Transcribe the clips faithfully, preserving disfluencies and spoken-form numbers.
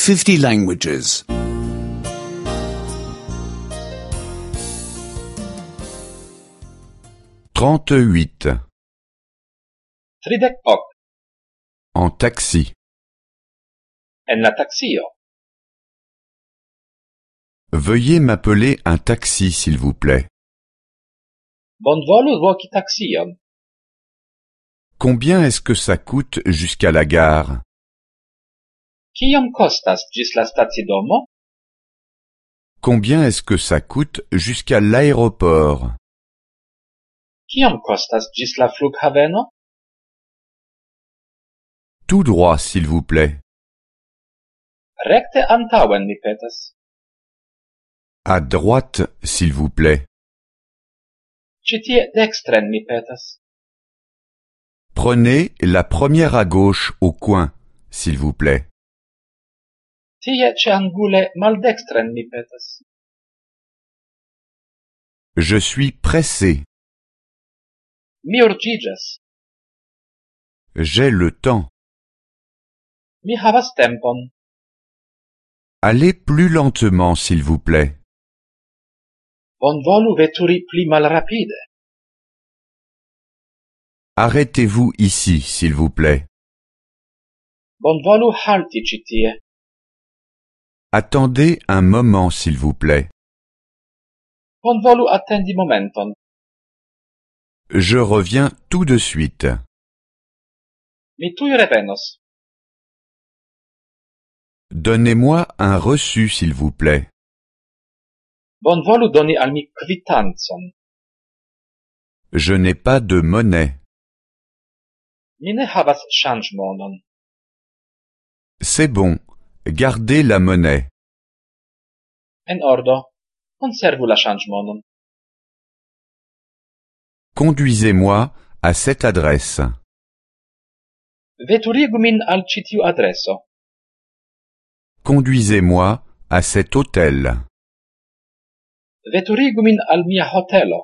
fifty languages. trente-huit. tridek ok. En taxi. En la taksio. Veuillez m'appeler un taxi, s'il vous plaît. Bonvolu voki taksion. Combien est-ce que ça coûte jusqu'à la gare? Kiom kostas ĝis la stacidomo? Combien est-ce que ça coûte jusqu'à l'aéroport? Kiom kostas ĝis la flughaveno? Tout droit, s'il vous plaît. Rekte antaŭen, mi petas. À droite, s'il vous plaît. Ĉi tie dekstren, mi petas. Prenez la première à gauche au coin, s'il vous plaît. Tie ĉeangule maldekstren, mi petas. Je suis pressé. Mi urĝiĝas. J'ai le temps. Mi havas tempon. Allez plus lentement, s'il vous plaît. Bonvolu veturi pli malrapide. Arrêtez-vous ici, s'il vous plaît. Bonvolu halti ĉi tie. Attendez un moment, s'il vous plaît. Bonvolu attendi momenton. Je reviens tout de suite. Mi tuj revenos. Donnez-moi un reçu, s'il vous plaît. Bonvolu doni al mi kvitancon. Je n'ai pas de monnaie. Mi ne havas ŝanĝmonon. C'est bon. Gardez la monnaie. En ordo, konservu la ŝanĝmonon. Conduisez-moi à cette adresse. Veturigu min al ĉi tiu adreso. Conduisez-moi à cet hôtel. Veturigu min al mia hotelo.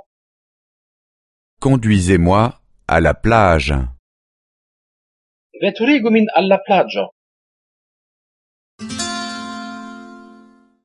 Conduisez-moi à la plage. Veturigu min al la plaĝo.